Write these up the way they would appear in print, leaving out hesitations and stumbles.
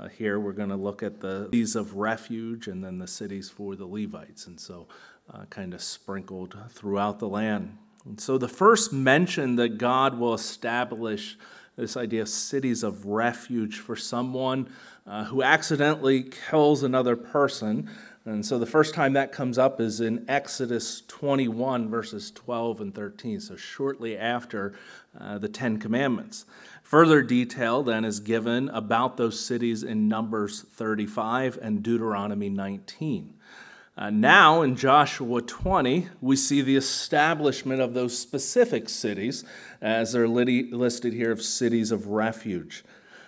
here we're going to look at the cities of refuge and then the cities for the Levites, and so kind of sprinkled throughout the land. And so the first mention that God will establish this idea of cities of refuge for someone who accidentally kills another person. And so the first time that comes up is in Exodus 21, verses 12 and 13, so shortly after the Ten Commandments. Further detail then is given about those cities in Numbers 35 and Deuteronomy 19. Now in Joshua 20, we see the establishment of those specific cities as they're listed here of cities of refuge.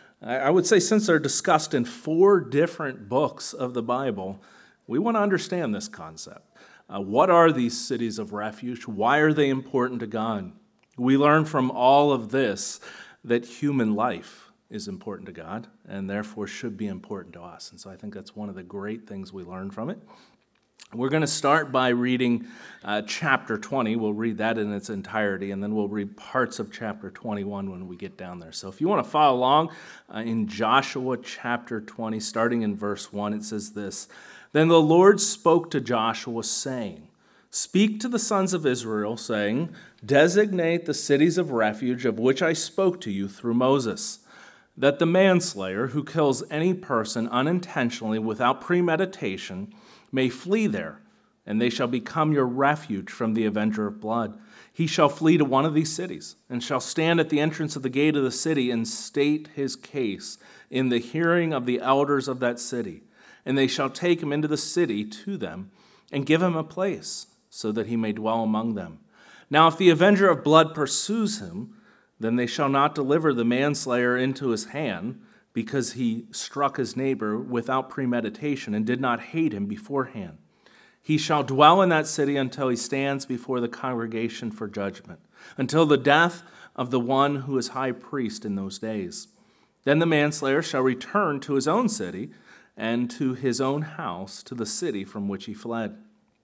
I would say since they're discussed in 4 different books of the Bible, we want to understand this concept. What are these cities of refuge? Why are they important to God? We learn from all of this that human life is important to God and therefore should be important to us. And so I think that's one of the great things we learn from it. We're going to start by reading chapter 20. We'll read that in its entirety, and then we'll read parts of chapter 21 when we get down there. So if you want to follow along in Joshua chapter 20, starting in verse 1, it says this: Then the Lord spoke to Joshua, saying, Speak to the sons of Israel, saying, Designate the cities of refuge of which I spoke to you through Moses, that the manslayer who kills any person unintentionally without premeditation may flee there, and they shall become your refuge from the avenger of blood. He shall flee to one of these cities, and shall stand at the entrance of the gate of the city and state his case in the hearing of the elders of that city. And they shall take him into the city to them, and give him a place, so that he may dwell among them. Now if the avenger of blood pursues him, then they shall not deliver the manslayer into his hand, because he struck his neighbor without premeditation and did not hate him beforehand. He shall dwell in that city until he stands before the congregation for judgment, until the death of the one who is high priest in those days. Then the manslayer shall return to his own city and to his own house, to the city from which he fled.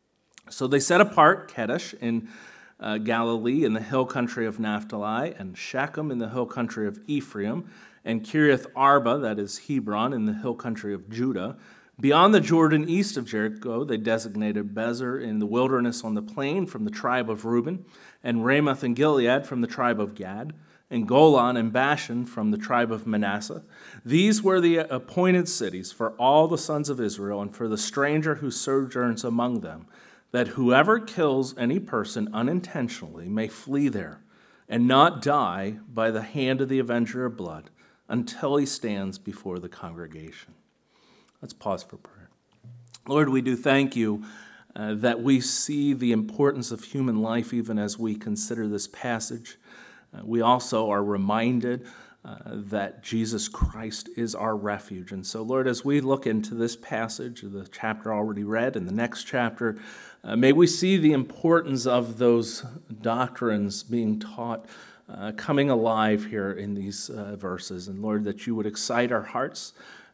So they set apart Kedesh in Galilee in the hill country of Naphtali, and Shechem in the hill country of Ephraim, and Kiriath Arba, that is Hebron, in the hill country of Judah. Beyond the Jordan, east of Jericho, they designated Bezer in the wilderness on the plain from the tribe of Reuben, and Ramoth and Gilead from the tribe of Gad, and Golan and Bashan from the tribe of Manasseh. These were the appointed cities for all the sons of Israel and for the stranger who sojourns among them, that whoever kills any person unintentionally may flee there and not die by the hand of the avenger of blood until he stands before the congregation. Let's pause for prayer. Lord, we do thank you that we see the importance of human life even as we consider this passage. We also are reminded that Jesus Christ is our refuge. And so, Lord, as we look into this passage, the chapter already read, and the next chapter, may we see the importance of those doctrines being taught, coming alive here in these verses. And Lord, that you would excite our hearts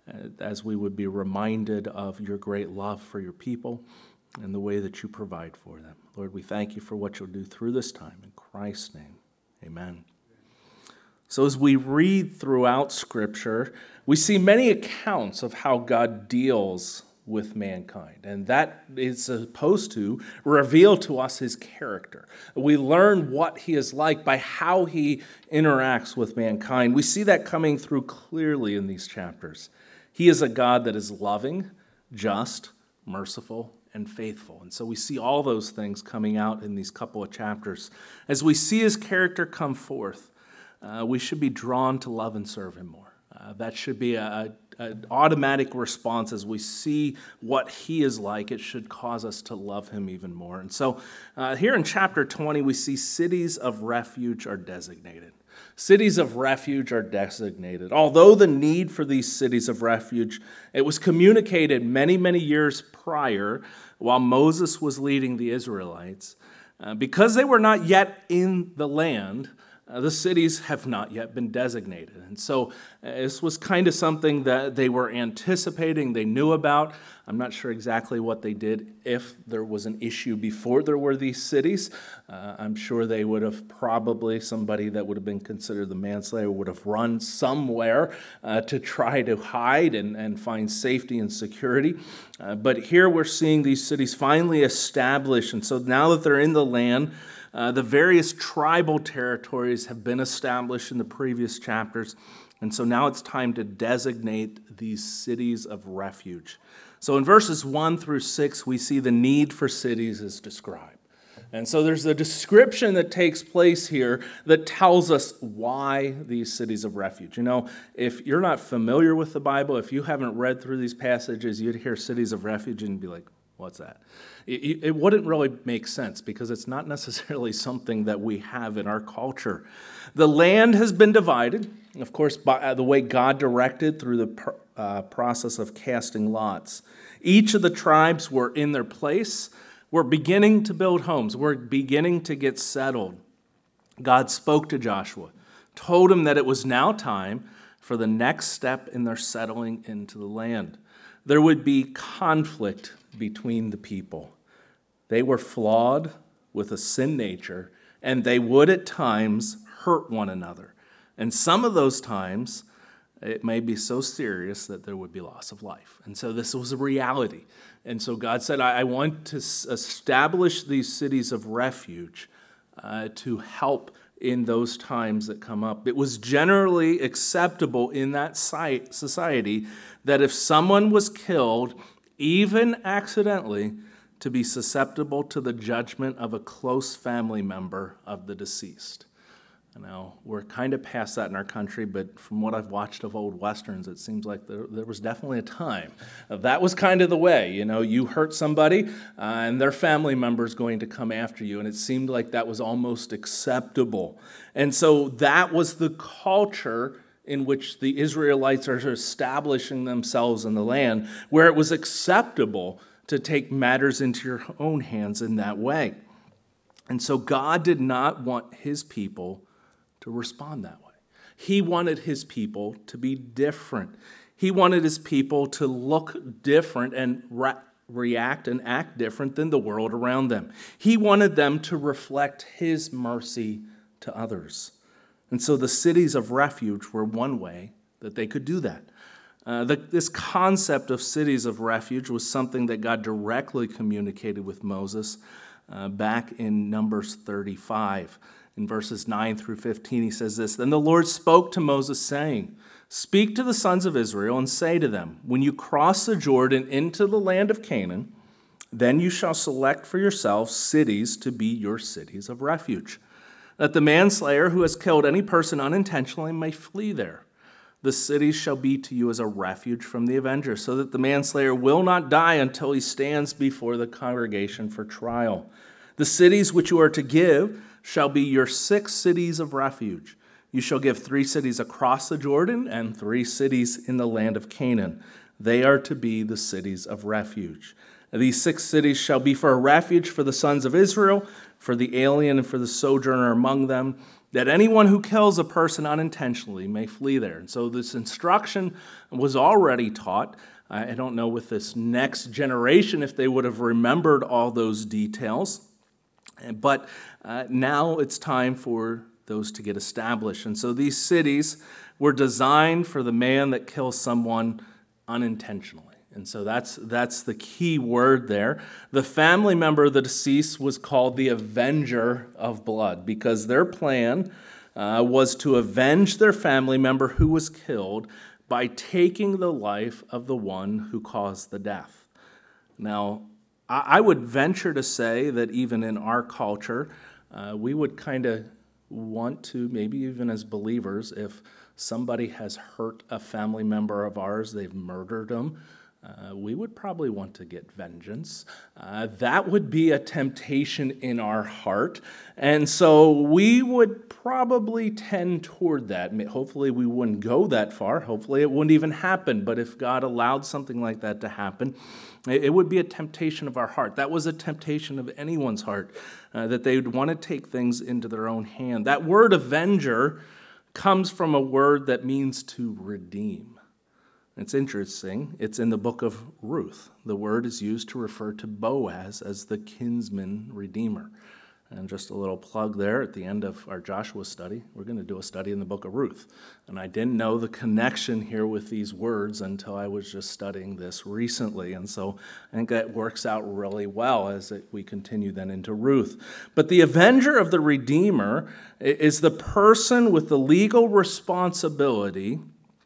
as we would be reminded of your great love for your people and the way that you provide for them. Lord, we thank you for what you'll do through this time. In Christ's name, amen. So as we read throughout Scripture, we see many accounts of how God deals with mankind, and that is supposed to reveal to us his character. We learn what he is like by how he interacts with mankind. We see that coming through clearly in these chapters. He is a God that is loving, just, merciful, and faithful. And so we see all those things coming out in these couple of chapters. As we see his character come forth, we should be drawn to love and serve him more. That should be an automatic response as we see what he is like. It should cause us to love him even more. And so here in chapter 20, we see cities of refuge are designated. Cities of refuge are designated. Although the need for these cities of refuge, it was communicated many, many years prior while Moses was leading the Israelites. Because they were not yet in the land, the cities have not yet been designated. And so this was kind of something that they were anticipating, they knew about. I'm not sure exactly what they did if there was an issue before there were these cities. I'm sure they would have probably, somebody that would have been considered the manslayer would have run somewhere to try to hide and find safety and security. But here we're seeing these cities finally established. And so now that they're in the land, the various tribal territories have been established in the previous chapters, and so now it's time to designate these cities of refuge. So in verses 1 through 6, we see the need for cities is described. And so there's a description that takes place here that tells us why these cities of refuge. You know, if you're not familiar with the Bible, if you haven't read through these passages, you'd hear cities of refuge and be like, what's that? It wouldn't really make sense because it's not necessarily something that we have in our culture. The land has been divided, of course, by the way God directed through the process of casting lots. Each of the tribes were in their place. We're beginning to build homes. We're beginning to get settled. God spoke to Joshua, told him that it was now time for the next step in their settling into the land. There would be conflict between the people. They were flawed with a sin nature, and they would at times hurt one another. And some of those times, it may be so serious that there would be loss of life. And so this was a reality. And so God said, I want to establish these cities of refuge to help in those times that come up. It was generally acceptable in that society that if someone was killed, even accidentally, to be susceptible to the judgment of a close family member of the deceased. Now, we're kind of past that in our country, but from what I've watched of old Westerns, it seems like there was definitely a time. That was kind of the way. You know, you hurt somebody, and their family member's going to come after you, and it seemed like that was almost acceptable. And so that was the culture in which the Israelites are establishing themselves in the land, where it was acceptable to take matters into your own hands in that way. And so God did not want his people to respond that way. He wanted his people to be different. He wanted his people to look different and react and act different than the world around them. He wanted them to reflect his mercy to others. And so the cities of refuge were one way that they could do that. This concept of cities of refuge was something that God directly communicated with Moses back in Numbers 35. In verses 9 through 15, he says this, "Then the Lord spoke to Moses, saying, 'Speak to the sons of Israel and say to them, when you cross the Jordan into the land of Canaan, then you shall select for yourselves cities to be your cities of refuge, that the manslayer who has killed any person unintentionally may flee there. The cities shall be to you as a refuge from the avenger, so that the manslayer will not die until he stands before the congregation for trial. The cities which you are to give shall be your 6 cities of refuge. You shall give 3 cities across the Jordan and 3 cities in the land of Canaan. They are to be the cities of refuge. These 6 cities shall be for a refuge for the sons of Israel, for the alien and for the sojourner among them, that anyone who kills a person unintentionally may flee there.'" And so this instruction was already taught. I don't know with this next generation if they would have remembered all those details. But now it's time for those to get established. And so these cities were designed for the man that kills someone unintentionally. And so that's the key word there. The family member of the deceased was called the avenger of blood because their plan was to avenge their family member who was killed by taking the life of the one who caused the death. Now, I would venture to say that even in our culture, we would kind of want to, maybe even as believers, if somebody has hurt a family member of ours, they've murdered them, we would probably want to get vengeance. That would be a temptation in our heart. And so we would probably tend toward that. Hopefully we wouldn't go that far. Hopefully it wouldn't even happen. But if God allowed something like that to happen, it would be a temptation of our heart. That was a temptation of anyone's heart, that they would want to take things into their own hand. That word avenger comes from a word that means to redeem. It's interesting. It's in the book of Ruth. The word is used to refer to Boaz as the kinsman redeemer. And just a little plug there at the end of our Joshua study, we're going to do a study in the book of Ruth. And I didn't know the connection here with these words until I was just studying this recently. And so I think that works out really well as we continue then into Ruth. But the avenger of the redeemer is the person with the legal responsibility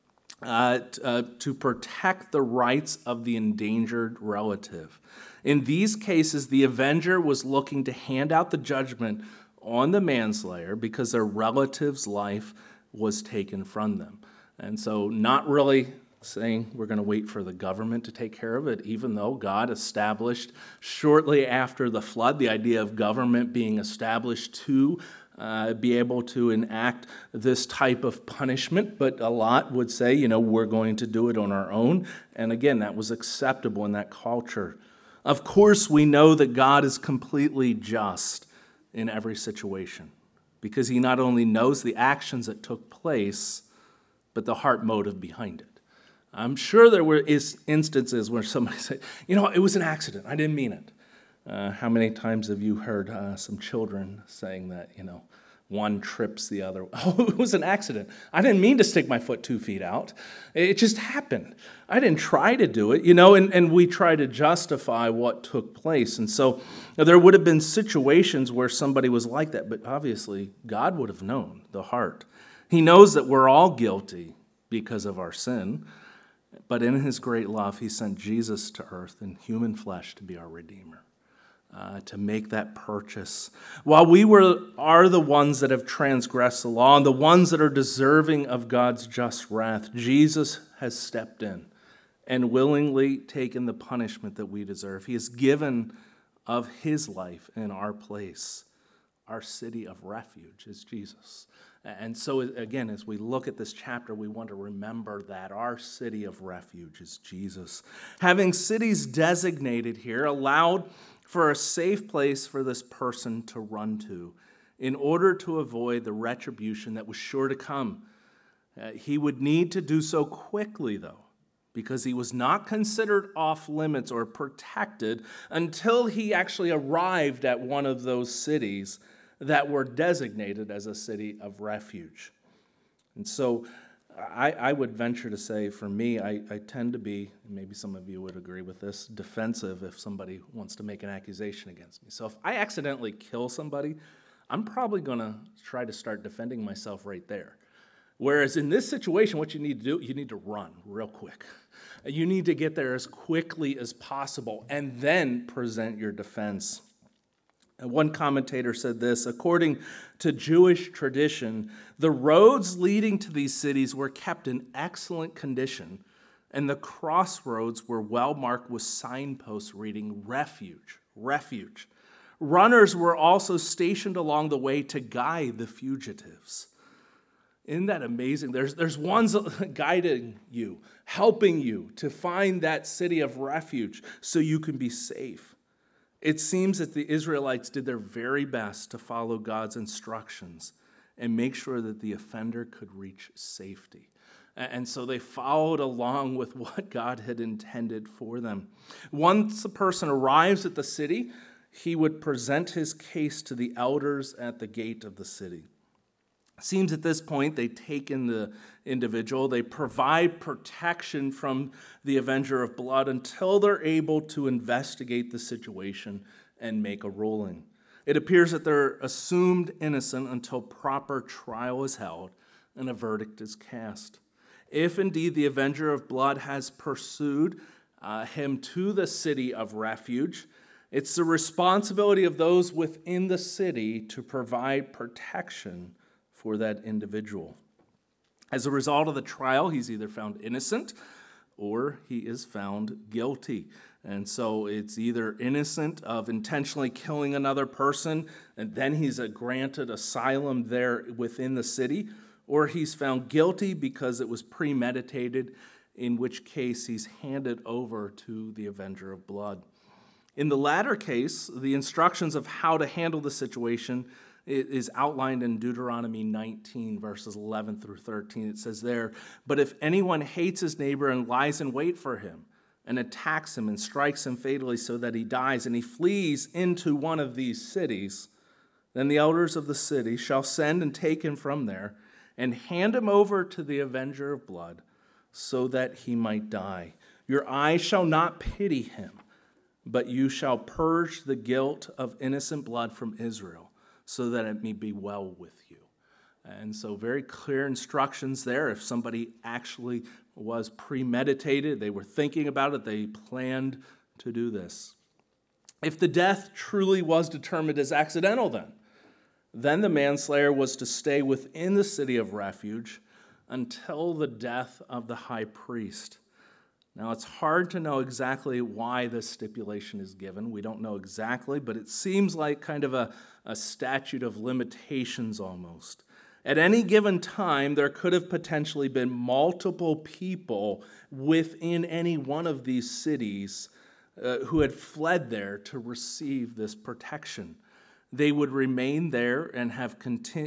to protect the rights of the endangered relative. In these cases, the avenger was looking to hand out the judgment on the manslayer because their relative's life was taken from them. And so not really saying we're going to wait for the government to take care of it, even though God established shortly after the flood the idea of government being established to be able to enact this type of punishment, but a lot would say, we're going to do it on our own. And again, that was acceptable in that culture. Of course, we know that God is completely just in every situation because he not only knows the actions that took place, but the heart motive behind it. I'm sure there were instances where somebody said, it was an accident. I didn't mean it. How many times have you heard some children saying that, one trips the other? Oh, it was an accident. I didn't mean to stick my foot 2 feet out. It just happened. I didn't try to do it, and we try to justify what took place. And so there would have been situations where somebody was like that, but obviously God would have known the heart. He knows that we're all guilty because of our sin, but in his great love, he sent Jesus to earth in human flesh to be our Redeemer. To make that purchase. While we are the ones that have transgressed the law and the ones that are deserving of God's just wrath, Jesus has stepped in and willingly taken the punishment that we deserve. He has given of his life in our place. Our city of refuge is Jesus. And so, again, as we look at this chapter, we want to remember that our city of refuge is Jesus. Having cities designated here allowed for a safe place for this person to run to in order to avoid the retribution that was sure to come. He would need to do so quickly, though, because he was not considered off limits or protected until he actually arrived at one of those cities that were designated as a city of refuge. And so I would venture to say, for me, I tend to be, and maybe some of you would agree with this, defensive if somebody wants to make an accusation against me. So if I accidentally kill somebody, I'm probably going to try to start defending myself right there. Whereas in this situation, what you need to do, you need to run real quick. You need to get there as quickly as possible and then present your defense. And one commentator said this: according to Jewish tradition, the roads leading to these cities were kept in excellent condition, and the crossroads were well marked with signposts reading refuge, refuge. Runners were also stationed along the way to guide the fugitives. Isn't that amazing? There's ones guiding you, helping you to find that city of refuge so you can be safe. It seems that the Israelites did their very best to follow God's instructions and make sure that the offender could reach safety. And so they followed along with what God had intended for them. Once a person arrives at the city, he would present his case to the elders at the gate of the city. It seems at this point they take in the individual, they provide protection from the avenger of blood until they're able to investigate the situation and make a ruling. It appears that they're assumed innocent until proper trial is held and a verdict is cast. If indeed the avenger of blood has pursued him to the city of refuge, it's the responsibility of those within the city to provide protection for that individual. As a result of the trial, he's either found innocent or he is found guilty. And so it's either innocent of intentionally killing another person, and then he's granted asylum there within the city, or he's found guilty because it was premeditated, in which case he's handed over to the avenger of blood. In the latter case, the instructions of how to handle the situation is outlined in Deuteronomy 19, verses 11 through 13. It says there, "But if anyone hates his neighbor and lies in wait for him, and attacks him and strikes him fatally so that he dies, and he flees into one of these cities, then the elders of the city shall send and take him from there, and hand him over to the avenger of blood, so that he might die. Your eyes shall not pity him, but you shall purge the guilt of innocent blood from Israel, so that it may be well with you." And so very clear instructions there. If somebody actually was premeditated, they were thinking about it, they planned to do this. If the death truly was determined as accidental then the manslayer was to stay within the city of refuge until the death of the high priest. Now, it's hard to know exactly why this stipulation is given. We don't know exactly, but it seems like kind of a statute of limitations almost. At any given time, there could have potentially been multiple people within any one of these cities who had fled there to receive this protection. They would remain there and have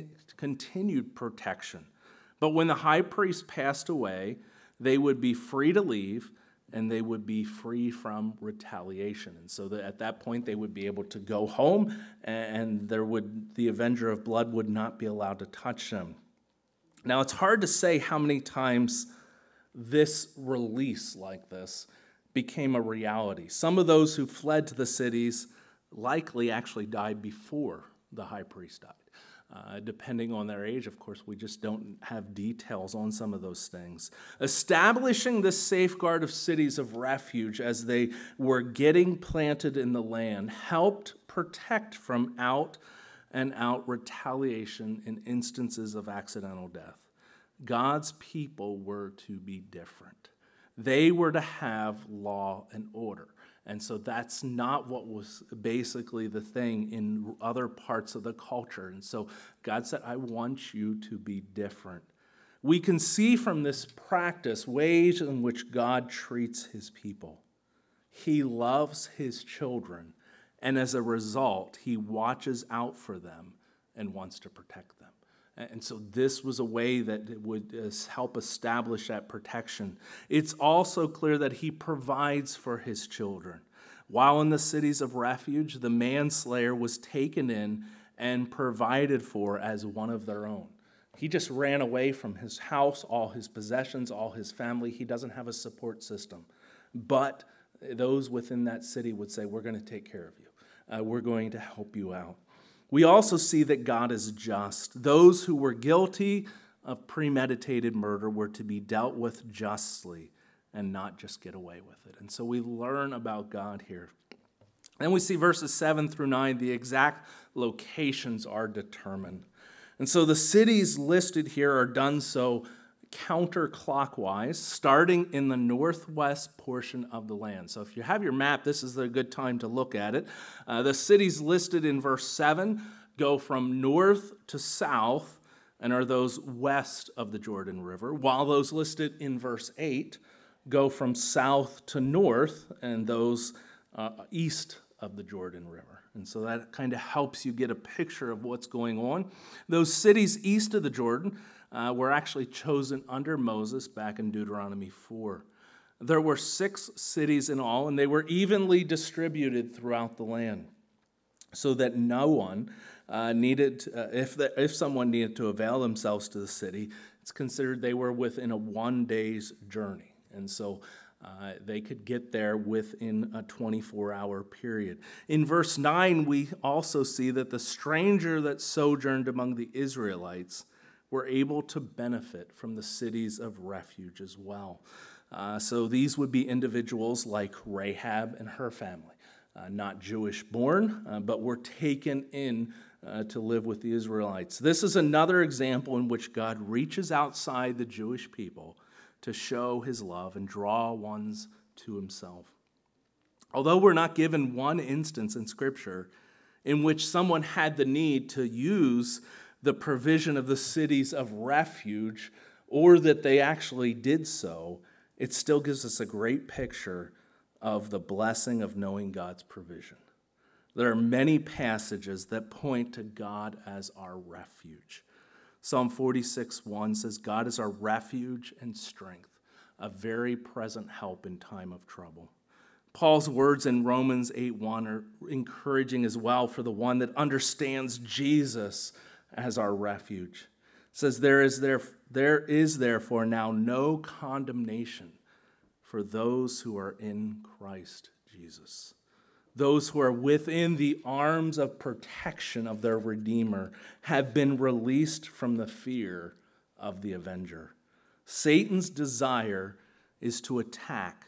continued protection. But when the high priest passed away, they would be free to leave, and they would be free from retaliation. And so at that point, they would be able to go home, and the avenger of blood would not be allowed to touch them. Now, it's hard to say how many times this release like this became a reality. Some of those who fled to the cities likely actually died before the high priest died. Depending on their age, of course, we just don't have details on some of those things. Establishing this safeguard of cities of refuge as they were getting planted in the land helped protect from out-and-out retaliation in instances of accidental death. God's people were to be different. They were to have law and order. And so that's not what was basically the thing in other parts of the culture. And so God said, I want you to be different. We can see from this practice ways in which God treats his people. He loves his children, and as a result, he watches out for them and wants to protect them. And so this was a way that it would help establish that protection. It's also clear that he provides for his children. While in the cities of refuge, the manslayer was taken in and provided for as one of their own. He just ran away from his house, all his possessions, all his family. He doesn't have a support system. But those within that city would say, we're going to take care of you. We're going to help you out. We also see that God is just. Those who were guilty of premeditated murder were to be dealt with justly and not just get away with it. And so we learn about God here. Then we see verses 7 through 9, the exact locations are determined. And so the cities listed here are done so counterclockwise, starting in the northwest portion of the land. So if you have your map, this is a good time to look at it. The cities listed in verse 7 go from north to south and are those west of the Jordan River, while those listed in verse 8 go from south to north and those east of the Jordan River. And so that kind of helps you get a picture of what's going on. Those cities east of the Jordan were actually chosen under Moses back in Deuteronomy 4. There were 6 cities in all, and they were evenly distributed throughout the land so that no one needed, if someone needed to avail themselves to the city, it's considered they were within a 1 day's journey. And so they could get there within a 24-hour period. In verse 9, we also see that the stranger that sojourned among the Israelites were able to benefit from the cities of refuge as well. So these would be individuals like Rahab and her family, not Jewish born, but were taken in to live with the Israelites. This is another example in which God reaches outside the Jewish people to show his love and draw ones to himself. Although we're not given one instance in Scripture in which someone had the need to use the provision of the cities of refuge, or that they actually did so, it still gives us a great picture of the blessing of knowing God's provision. There are many passages that point to God as our refuge. Psalm 46:1 says, God is our refuge and strength, a very present help in time of trouble. Paul's words in Romans 8:1 are encouraging as well for the one that understands Jesus as our refuge. It says, there is therefore now no condemnation for those who are in Christ Jesus. Those who are within the arms of protection of their Redeemer have been released from the fear of the avenger. Satan's desire is to attack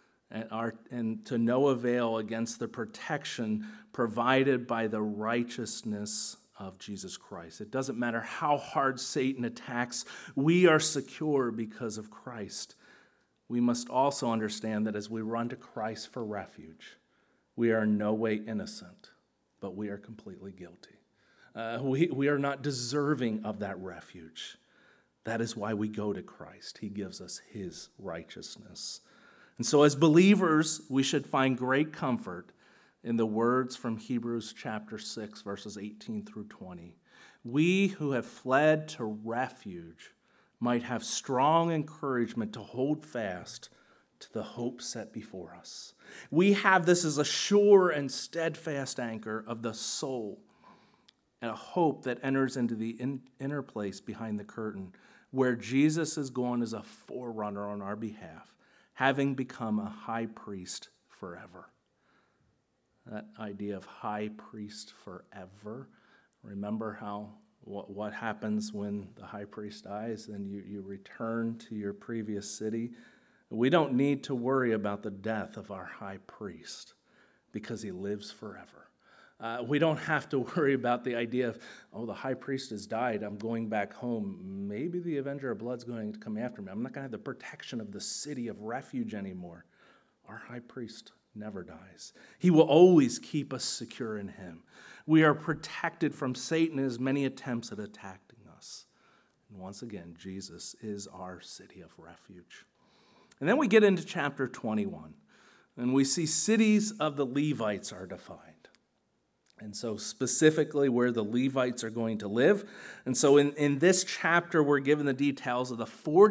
and to no avail against the protection provided by the righteousness of Jesus Christ. It doesn't matter how hard Satan attacks, we are secure because of Christ. We must also understand that as we run to Christ for refuge, we are in no way innocent, but we are completely guilty. We are not deserving of that refuge. That is why we go to Christ. He gives us his righteousness. And so as believers, we should find great comfort in the words from Hebrews chapter 6, verses 18 through 20. We who have fled to refuge might have strong encouragement to hold fast to the hope set before us. We have this as a sure and steadfast anchor of the soul, and a hope that enters into the inner place behind the curtain, where Jesus is going as a forerunner on our behalf, having become a high priest forever. That idea of high priest forever. Remember what happens when the high priest dies and you return to your previous city. We don't need to worry about the death of our high priest because he lives forever. We don't have to worry about the idea of, the high priest has died, I'm going back home. Maybe the avenger of blood's going to come after me. I'm not going to have the protection of the city of refuge anymore. Our high priest never dies. He will always keep us secure in him. We are protected from Satan and his many attempts at attacking us. And once again, Jesus is our city of refuge. And then we get into chapter 21, and we see cities of the Levites are defined. And so specifically where the Levites are going to live. And so in this chapter, we're given the details of the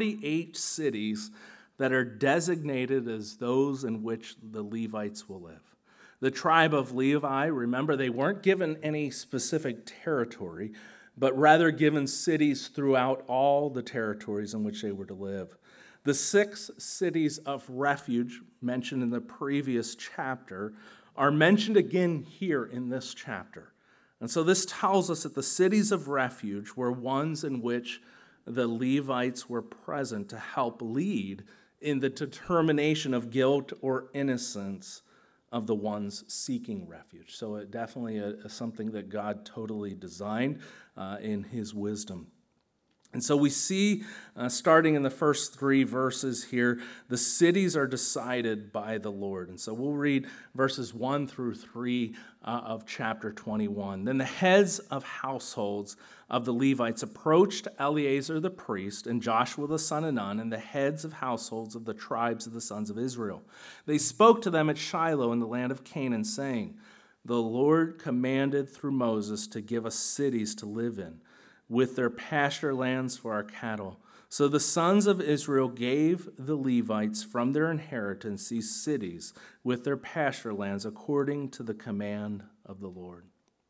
48 cities that are designated as those in which the Levites will live. The tribe of Levi, remember, they weren't given any specific territory, but rather given cities throughout all the territories in which they were to live. The 6 cities of refuge mentioned in the previous chapter are mentioned again here in this chapter. And so this tells us that the cities of refuge were ones in which the Levites were present to help lead in the determination of guilt or innocence of the ones seeking refuge. So it definitely is something that God totally designed in his wisdom. And so we see, starting in the first 3 verses here, the cities are decided by the Lord. And so we'll read verses 1 through 3 of chapter 21. Then the heads of households of the Levites approached Eleazar the priest and Joshua the son of Nun and the heads of households of the tribes of the sons of Israel. They spoke to them at Shiloh in the land of Canaan, saying, "The Lord commanded through Moses to give us cities to live in, with their pasture lands for our cattle. So the sons of Israel gave the Levites from their inheritance these cities with their pasture lands according to the command of the Lord."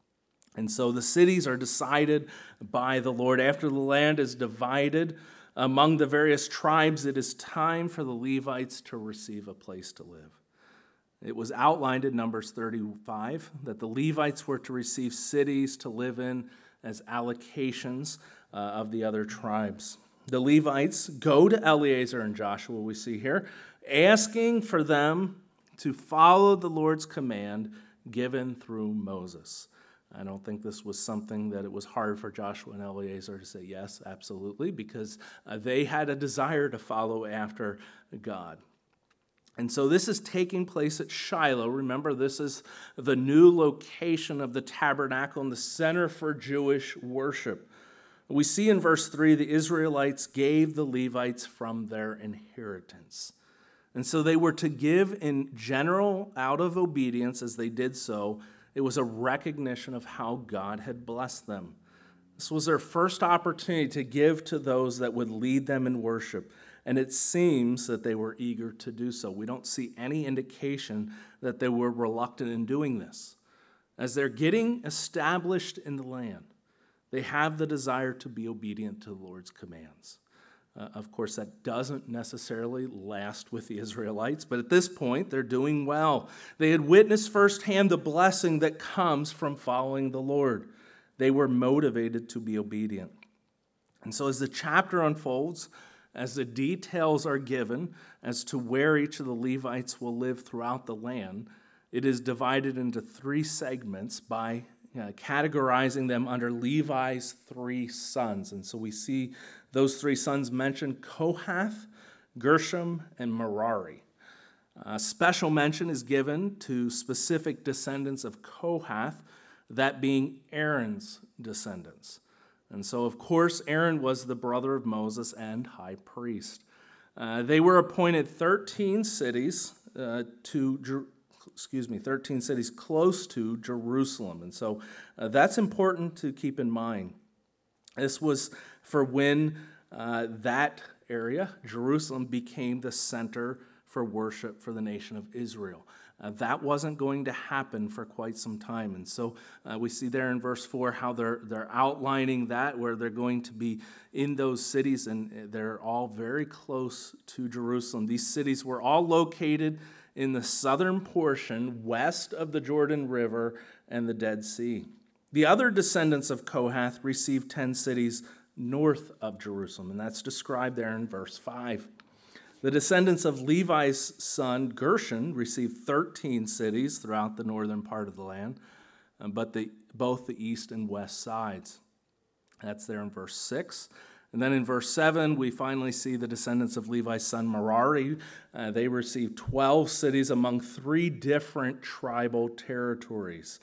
And so the cities are decided by the Lord. After the land is divided among the various tribes, it is time for the Levites to receive a place to live. It was outlined in Numbers 35 that the Levites were to receive cities to live in as allocations of the other tribes. The Levites go to Eleazar and Joshua, we see here, asking for them to follow the Lord's command given through Moses. I don't think this was something that it was hard for Joshua and Eleazar to say yes, absolutely, because they had a desire to follow after God. And so this is taking place at Shiloh. Remember, this is the new location of the tabernacle and the center for Jewish worship. We see in verse 3, the Israelites gave the Levites from their inheritance. And so they were to give in general out of obedience as they did so. It was a recognition of how God had blessed them. This was their first opportunity to give to those that would lead them in worship. And it seems that they were eager to do so. We don't see any indication that they were reluctant in doing this. As they're getting established in the land, they have the desire to be obedient to the Lord's commands. Of course, that doesn't necessarily last with the Israelites, but at this point, they're doing well. They had witnessed firsthand the blessing that comes from following the Lord. They were motivated to be obedient. And so as the chapter unfolds, as the details are given as to where each of the Levites will live throughout the land, it is divided into 3 segments by categorizing them under Levi's 3 sons. And so we see those 3 sons mentioned: Kohath, Gershom, and Merari. Special mention is given to specific descendants of Kohath, that being Aaron's descendants. And so, of course, Aaron was the brother of Moses and high priest. They were appointed 13 cities 13 cities close to Jerusalem. And so that's important to keep in mind. This was for when that area, Jerusalem, became the center for worship for the nation of Israel. That wasn't going to happen for quite some time. And so we see there in verse 4 how they're outlining that, where they're going to be in those cities, and they're all very close to Jerusalem. These cities were all located in the southern portion west of the Jordan River and the Dead Sea. The other descendants of Kohath received 10 cities north of Jerusalem, and that's described there in verse 5. The descendants of Levi's son Gershon received 13 cities throughout the northern part of the land, but both the east and west sides. That's there in verse 6. And then in verse 7, we finally see the descendants of Levi's son Merari. They received 12 cities among 3 different tribal territories.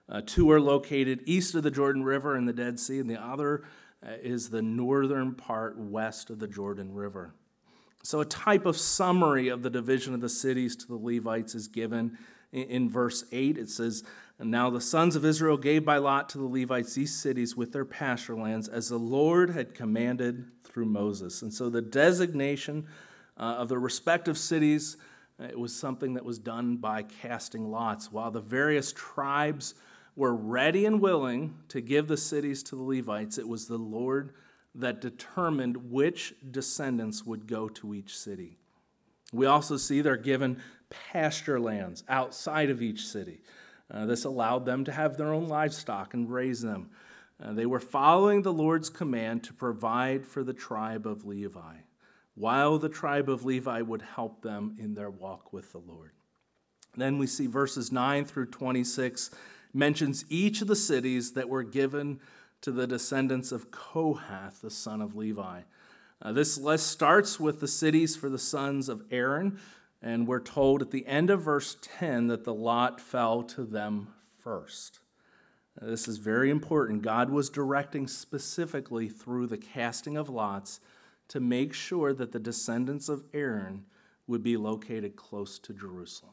2 are located east of the Jordan River and the Dead Sea, and the other is the northern part west of the Jordan River. So a type of summary of the division of the cities to the Levites is given in verse 8. It says, "And now the sons of Israel gave by lot to the Levites these cities with their pasture lands, as the Lord had commanded through Moses." And so the designation of the respective cities, it was something that was done by casting lots. While the various tribes were ready and willing to give the cities to the Levites, it was the Lord that determined which descendants would go to each city. We also see they're given pasture lands outside of each city. This allowed them to have their own livestock and raise them. They were following the Lord's command to provide for the tribe of Levi, while the tribe of Levi would help them in their walk with the Lord. Then we see verses 9 through 26 mentions each of the cities that were given to the descendants of Kohath, the son of Levi. This list starts with the cities for the sons of Aaron, and we're told at the end of verse 10 that the lot fell to them first. This is very important. God was directing specifically through the casting of lots to make sure that the descendants of Aaron would be located close to Jerusalem.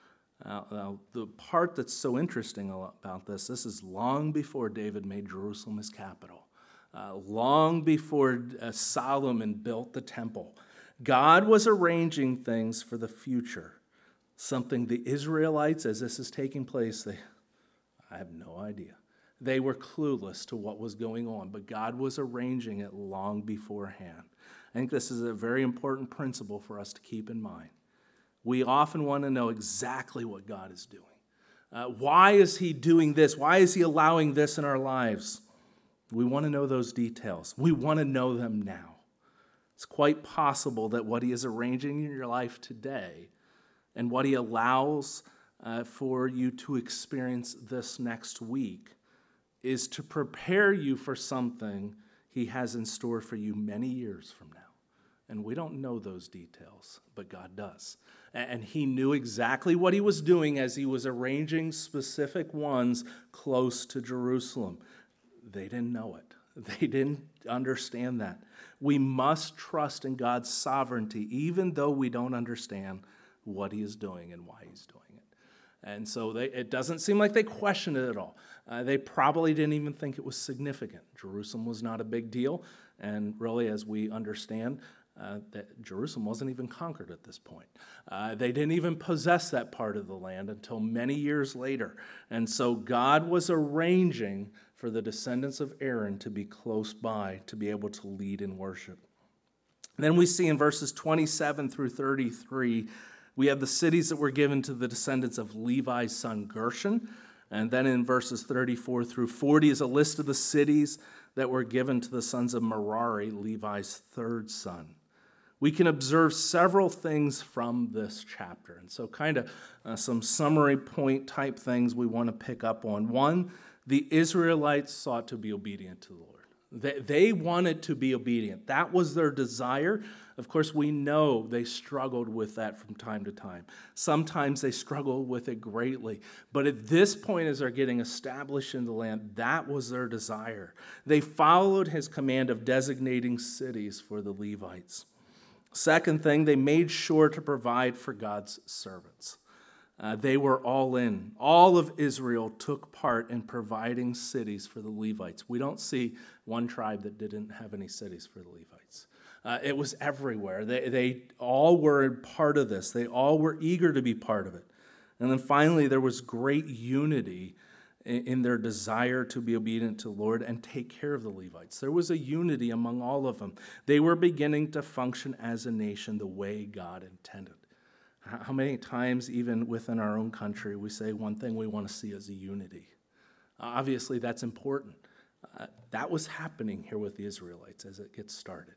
Now, the part that's so interesting about this is long before David made Jerusalem his capital, long before Solomon built the temple. God was arranging things for the future, something the Israelites, as this is taking place, I have no idea. They were clueless to what was going on, but God was arranging it long beforehand. I think this is a very important principle for us to keep in mind. We often want to know exactly what God is doing. Why is he doing this? Why is he allowing this in our lives? We want to know those details. We want to know them now. It's quite possible that what he is arranging in your life today and what he allows for you to experience this next week is to prepare you for something he has in store for you many years from now. And we don't know those details, but God does. And he knew exactly what he was doing as he was arranging specific ones close to Jerusalem. They didn't know it. They didn't understand that. We must trust in God's sovereignty, even though we don't understand what he is doing and why he's doing it. And so it doesn't seem like they questioned it at all. They probably didn't even think it was significant. Jerusalem was not a big deal. And really, as we understand, that Jerusalem wasn't even conquered at this point. They didn't even possess that part of the land until many years later. And so God was arranging for the descendants of Aaron to be close by, to be able to lead in worship. And then we see in verses 27 through 33, we have the cities that were given to the descendants of Levi's son Gershon. And then in verses 34 through 40 is a list of the cities that were given to the sons of Merari, Levi's third son. We can observe several things from this chapter. And so kind of some summary point type things we want to pick up on. One, the Israelites sought to be obedient to the Lord. They wanted to be obedient. That was their desire. Of course, we know they struggled with that from time to time. Sometimes they struggled with it greatly. But at this point, as they're getting established in the land, that was their desire. They followed his command of designating cities for the Levites. Second thing, they made sure to provide for God's servants. They were all in. All of Israel took part in providing cities for the Levites. We don't see one tribe that didn't have any cities for the Levites. It was everywhere. They all were part of this. They all were eager to be part of it. And then finally, there was great unity in their desire to be obedient to the Lord and take care of the Levites. There was a unity among all of them. They were beginning to function as a nation the way God intended. How many times, even within our own country, we say one thing we want to see is a unity? Obviously, that's important. That was happening here with the Israelites as it gets started.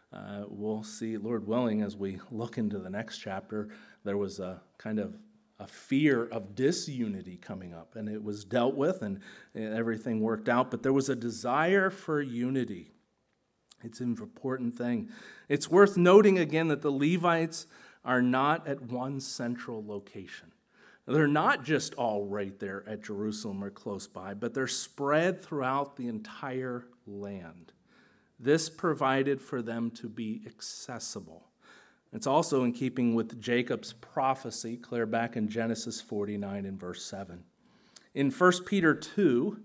We'll see, Lord willing, as we look into the next chapter, there was a kind of a fear of disunity coming up, and it was dealt with, and everything worked out, but there was a desire for unity. It's an important thing. It's worth noting again that the Levites are not at one central location. They're not just all right there at Jerusalem or close by, but they're spread throughout the entire land. This provided for them to be accessible. It's also in keeping with Jacob's prophecy, clear back in Genesis 49 and verse 7. In 1 Peter 2,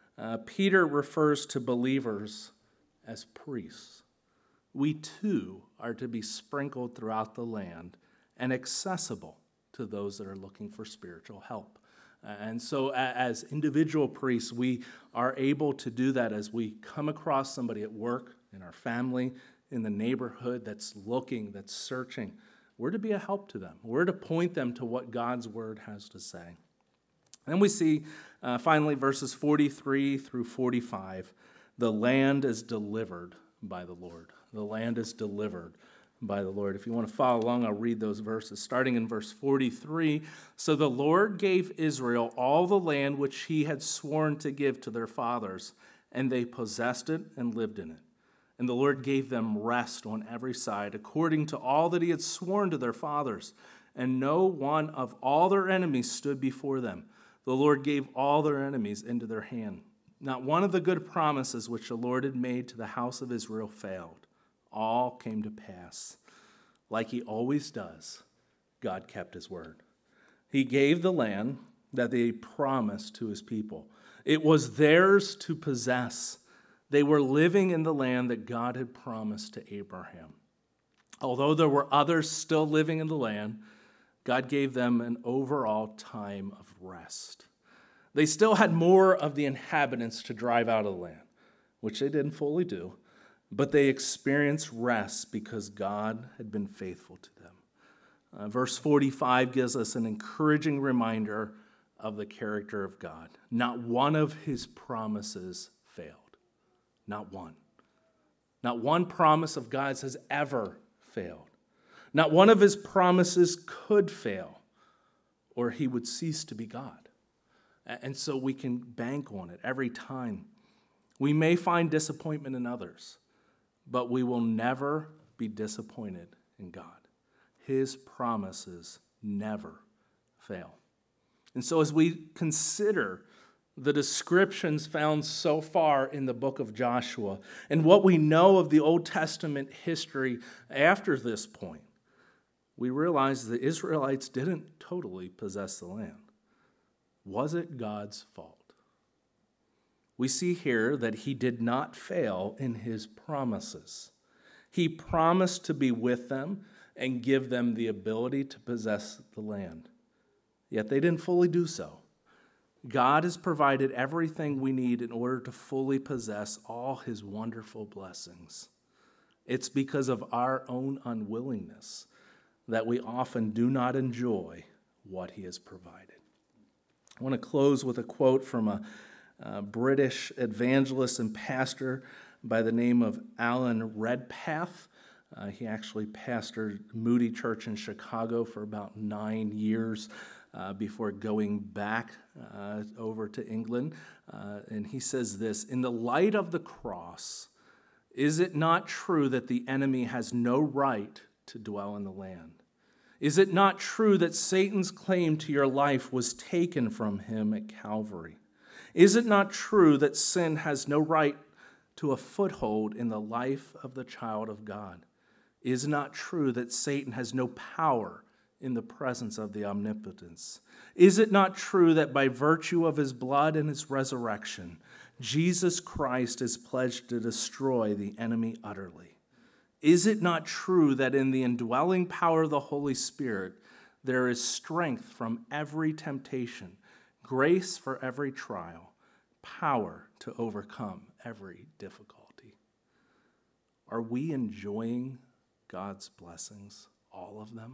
Peter refers to believers as priests. We too are to be sprinkled throughout the land and accessible to those that are looking for spiritual help. And so as individual priests, we are able to do that as we come across somebody at work, in our family, in the neighborhood that's looking, that's searching. We're to be a help to them. We're to point them to what God's word has to say. Then we see, finally, verses 43 through 45, the land is delivered by the Lord. The land is delivered by the Lord. If you want to follow along, I'll read those verses. Starting in verse 43, so the Lord gave Israel all the land which he had sworn to give to their fathers, and they possessed it and lived in it. And the Lord gave them rest on every side, according to all that he had sworn to their fathers. And no one of all their enemies stood before them. The Lord gave all their enemies into their hand. Not one of the good promises which the Lord had made to the house of Israel failed. All came to pass. Like he always does, God kept his word. He gave the land that they promised to his people. It was theirs to possess. They were living in the land that God had promised to Abraham. Although there were others still living in the land, God gave them an overall time of rest. They still had more of the inhabitants to drive out of the land, which they didn't fully do, but they experienced rest because God had been faithful to them. Verse 45 gives us an encouraging reminder of the character of God. Not one of his promises failed. Not one. Not one promise of God's has ever failed. Not one of his promises could fail, or he would cease to be God. And so we can bank on it every time. We may find disappointment in others, but we will never be disappointed in God. His promises never fail. And so as we consider the descriptions found so far in the book of Joshua and what we know of the Old Testament history after this point, we realize the Israelites didn't totally possess the land. Was it God's fault? We see here that he did not fail in his promises. He promised to be with them and give them the ability to possess the land. Yet they didn't fully do so. God has provided everything we need in order to fully possess all his wonderful blessings. It's because of our own unwillingness that we often do not enjoy what he has provided. I want to close with a quote from a British evangelist and pastor by the name of Alan Redpath. He actually pastored Moody Church in Chicago for about 9 years before going back over to England. And he says this: "In the light of the cross, is it not true that the enemy has no right to dwell in the land? Is it not true that Satan's claim to your life was taken from him at Calvary? Is it not true that sin has no right to a foothold in the life of the child of God? Is it not true that Satan has no power in the presence of the omnipotence? Is it not true that by virtue of his blood and his resurrection, Jesus Christ is pledged to destroy the enemy utterly? Is it not true that in the indwelling power of the Holy Spirit, there is strength from every temptation, grace for every trial, power to overcome every difficulty?" Are we enjoying God's blessings, all of them?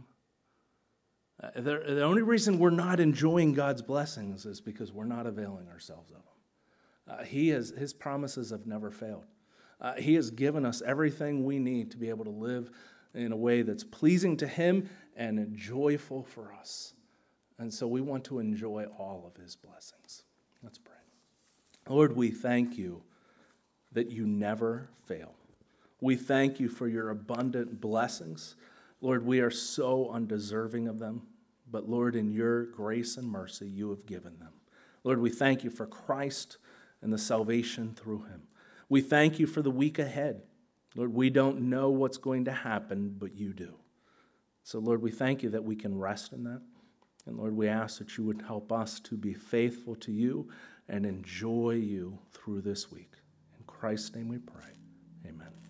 The only reason we're not enjoying God's blessings is because we're not availing ourselves of them. His promises have never failed. He has given us everything we need to be able to live in a way that's pleasing to him and joyful for us. And so we want to enjoy all of his blessings. Let's pray. Lord, we thank you that you never fail. We thank you for your abundant blessings. Lord, we are so undeserving of them, but Lord, in your grace and mercy, you have given them. Lord, we thank you for Christ and the salvation through him. We thank you for the week ahead. Lord, we don't know what's going to happen, but you do. So, Lord, we thank you that we can rest in that. And, Lord, we ask that you would help us to be faithful to you and enjoy you through this week. In Christ's name we pray. Amen.